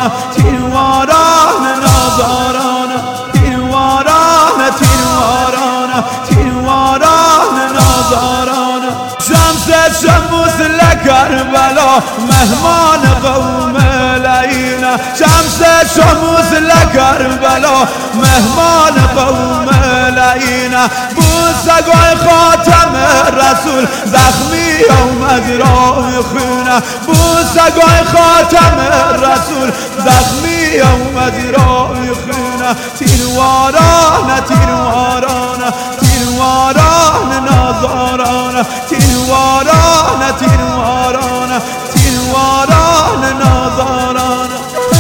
تیروارانه تیروارانه نازارانه تیروارانه تیروارانه تیروارانه نازارانه شمس شموس لکربلا مهمان قوم لعینه شمس شموس لکربلا مهمان قوم لعینه بوسگاه خاتم رسول زخمی اومد راه خونه بوسگاه خاتم رسول زخمی اومد راه خونه تیروارانه تیروارانه تیروارانه نازارانه تیروارانه تیروارانه تیروارانه نازارانه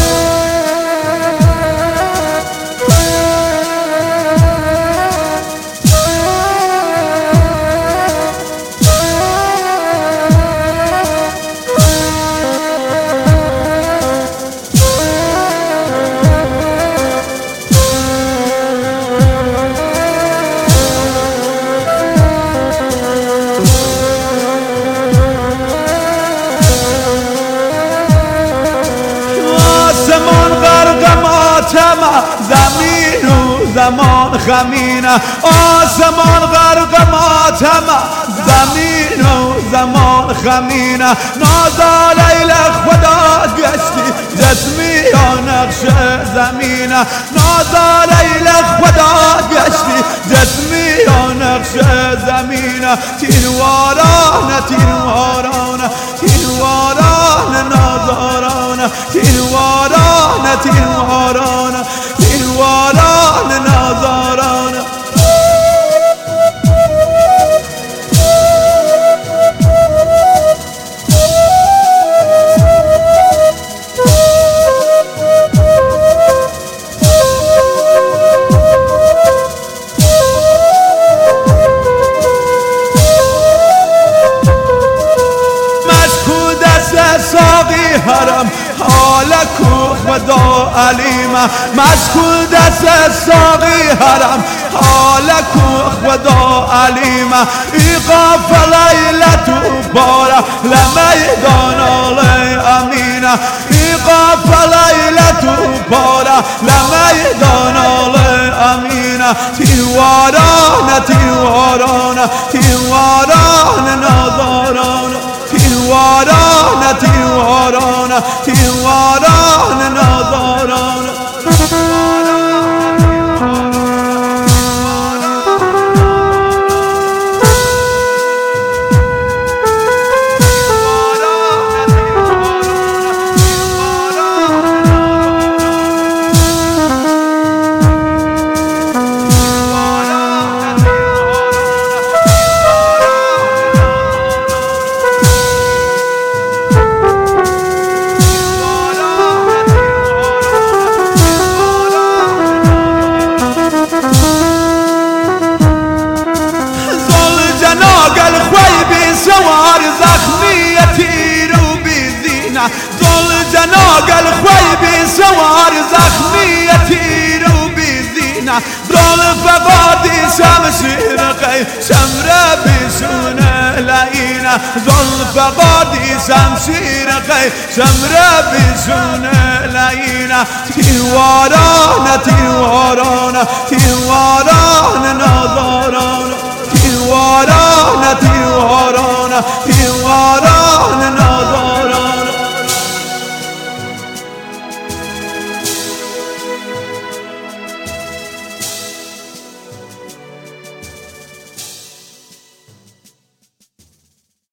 زمین و زمان خمینه آسمان غرق ماتمه زمین و زمان خمینه نازا لیل خدا گشتی جسمی یا نقش زمینه نازا لیل خدا گشتی جسمی یا نقش زمینه تیروارانه تیروارانه تیروارانه نازارانه تیروارانه تیروارانه تیروارانه نازارانه ساقی حرم حال کوخ و دا علیمه مشکول دست ساقی حرم حال کوخ و دا علیمه ایقاف لیلتو باره لمیدان آل امینه ایقاف لیلتو باره لمیدان آل امینه تیروارانه تیروارانه تیروارانه نازارانه تیروارانه تیروارانه تیروارانه نازارانه سوار زخمی تیر و بیزینه زل جناق الخویبی سوار زخمی تیر و بیزینه زل فقادی شمشیر قی شمر بیشون لعینه زل فقادی شمشیر قی شمر بیشون لعینه تیروارانه تیروارانه تیروارانه نازارانه تیروارانه تیروارانه